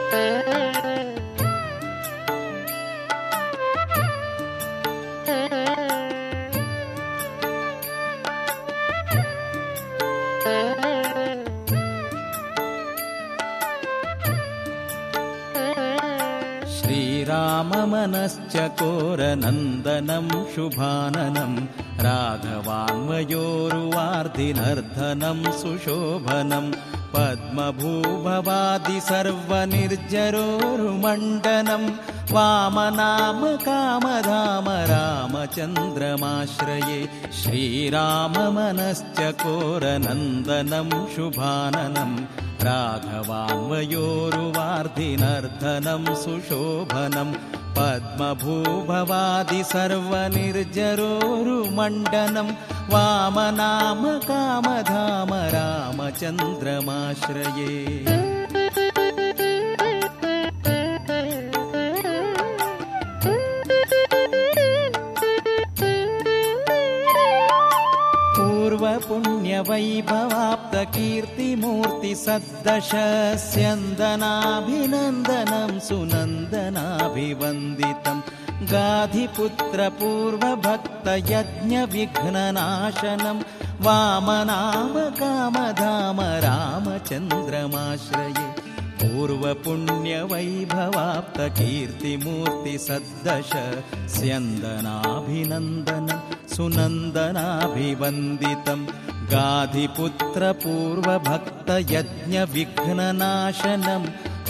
श्रीराममनश्चकोरनन्दनं शुभाननं राघवान्वयोरुवार्धिनर्धनं सुशोभनं पद्मभूभवादिसर्वनिर्जरोरुमण्डनं वामनामकामधाम रामचन्द्रमाश्रये श्रीराममनश्चकोरनन्दनं शुभाननं राघवान्वयोरुवार्धिनर्धनं सुशोभनं पद्मभूभवादिसर्वनिर्जरोरुमण्डनं वामनामकामधाम रामचन्द्रमाश्रये पूर्वपुण्यवैभवाप्तकीर्तिमूर्तिसद्दशस्यन्दनाभिनन्दनं सुनन्दनाभिवन्दितं गाधिपुत्रपूर्वभक्तयज्ञविघ्ननाशनं वामनामकामधाम रामचन्द्रमाश्रये पूर्वपुण्यवैभवाप्तकीर्तिमूर्तिसद्दशस्यन्दनाभिनन्दनं सुनन्दनाभिवन्दितं गाधिपुत्रपूर्वभक्तयज्ञविघ्ननाशनं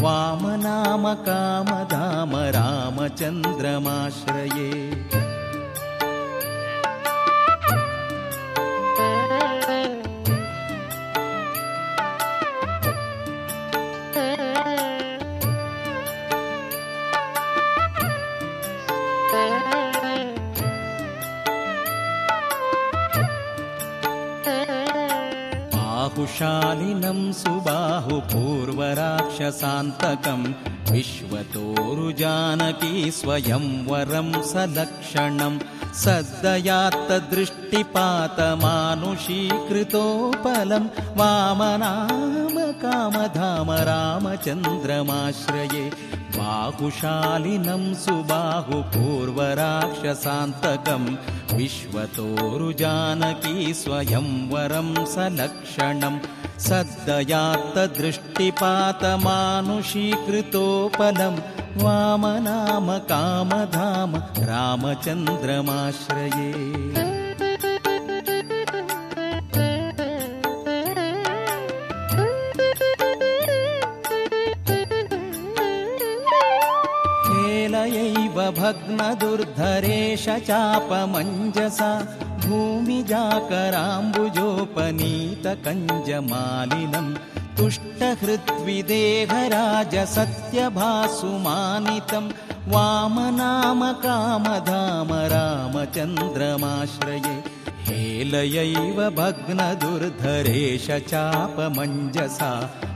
वामनामकामधाम रामचन्द्रमाश्रये बाहुशालिनं सुबाहुपूर्वराक्षसान्तकं विश्वतोरुजानकी स्वयंवरं सलक्षणं सद्दयात्तदृष्टिपातमानुषीकृतोपलं वामनामकामधाम रामचन्द्रमाश्रये बाहुशालिनं सुबाहुपूर्वराक्षसान्तकं विश्वतोरुजानकी स्वयंवरं सलक्षणं सद्दयात्तदृष्टिपातमानुषीकृतोपलं वामनामकामधाम रामचन्द्रमाश्रये हेलयैव भग्नदुर्धरेश चापमञ्जसा भूमिजाकराम्बुजोपनीतकञ्जमालिनं तुष्टहृद्विदेहराजसत्यभासुमानितं वामनामकामधाम रामचन्द्रमाश्रये हेलयैव भग्नदुर्धरेश चापमञ्जसा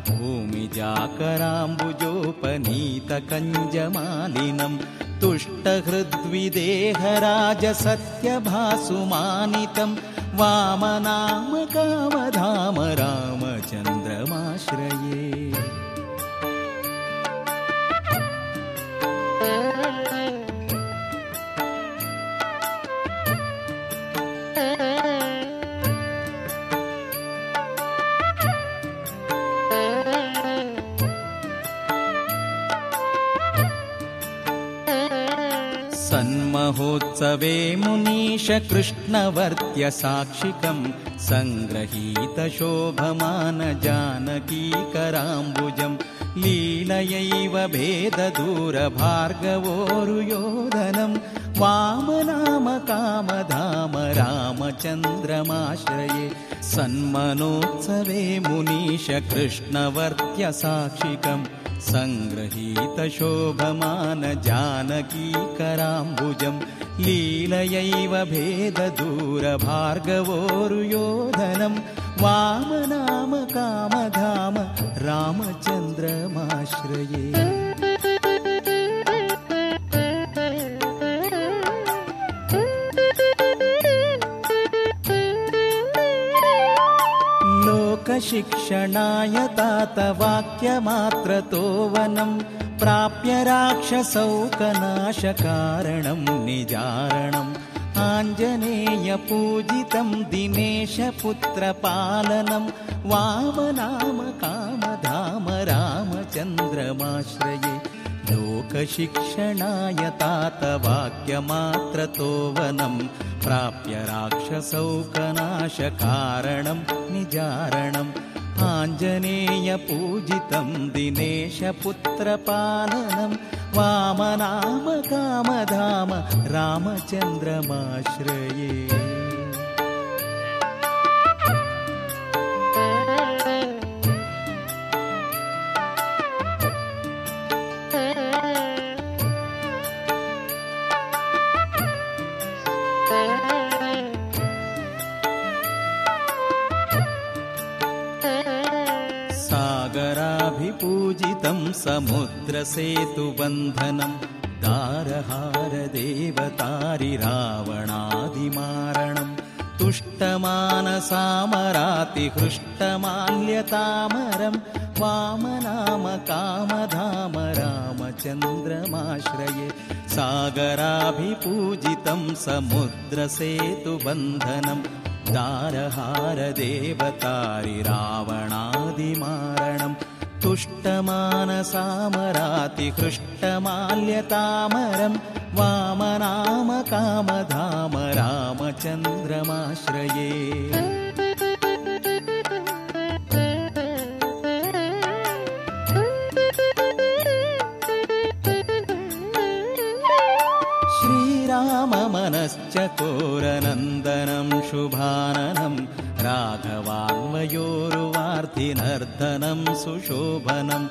भूमिजाकराम्बुजोपनीतकञ्जमालिनं तुष्टहृद्विदेहराजसत्यभासुमानितं वामनामकामधाम रामचन्द्रमाश्रये सन्महोत्सवे मुनीश कृष्णवर्त्य साक्षिकं सङ्गृहीतशोभमान जानकीकराम्बुजं लीलयैव भेददूरभार्गवोरुयोधनं वामनामकामधाम रामचन्द्रमाश्रये सन्मनोत्सवे मुनीश कृष्णवर्त्य साक्षिकं सङ्गृहीतशोभमान जानकीकराम्बुजं लीलयैव भेददूरभार्गवोरुयोधनं वामनामकामधाम रामचन्द्रमाश्रये लोकशिक्षणाय तात वाक्यमात्रतो वनं प्राप्य राक्षसौकनाशकारणं निजारणम् आञ्जनेयपूजितं दिनेशपुत्रपालनं वामनाम कामधाम रामचन्द्रमाश्रये लोकशिक्षणाय तात वाक्यमात्रतो वनं प्राप्य राक्षसौकनाशकारणं निजारणम् आञ्जनेयपूजितं दिनेशपुत्रपालनं वामनाम कामधाम रामचन्द्रमाश्रये सागराभिपूजितं समुद्रसेतुबन्धनं दारहारदेवतारिरावणादिमारणं तुष्टमानसामरातिहृष्टमाल्यतामरं वामनाम कामधाम रामचन्द्रमाश्रये सागराभिपूजितं समुद्रसेतुबन्धनं दारहारदेवतारिरावणादिमारणं तुष्टमानसामरातिहृष्टमाल्यतामरं वामनाम कामधाम रामचन्द्रमाश्रये श्रीराममनश्चकोरनन्दनं शुभाननं राघवान्वयोरुवार्धिनर्दनं सुशोभनं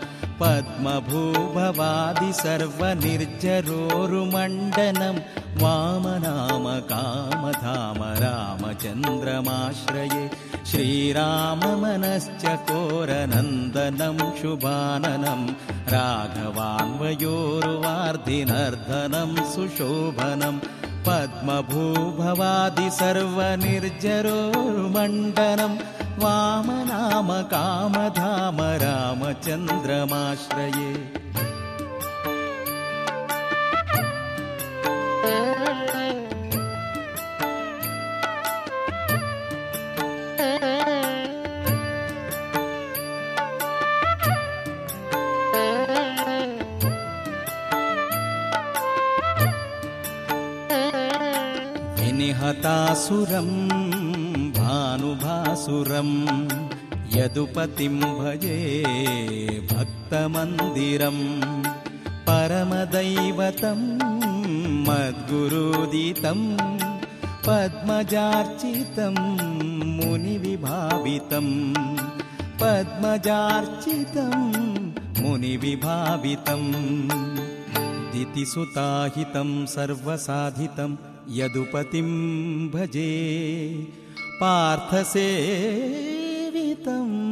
पद्मभूभवादिसर्वनिर्जरोरुमण्डनं वामनाम कामधाम रामचन्द्रमाश्रये श्रीराममनश्चकोरनन्दनं शुभाननं राघवान्वयोरुवार्धिनर्दनं सुशोभनं पद्मभूभवादिसर्वनिर्जरोरुमण्डनं वामनाम कामधाम रामचन्द्रमाश्रये निहतासुरं भानुभासुरं यदुपतिं भजे भक्तमन्दिरं परमदैवतं मद्गुरुदितं पद्मजार्चितं मुनिविभावितं पद्मजार्चितं मुनिविभावितं दितिसुताहितं सर्वसाधितं यदुपतिं भजे पार्थसेवितं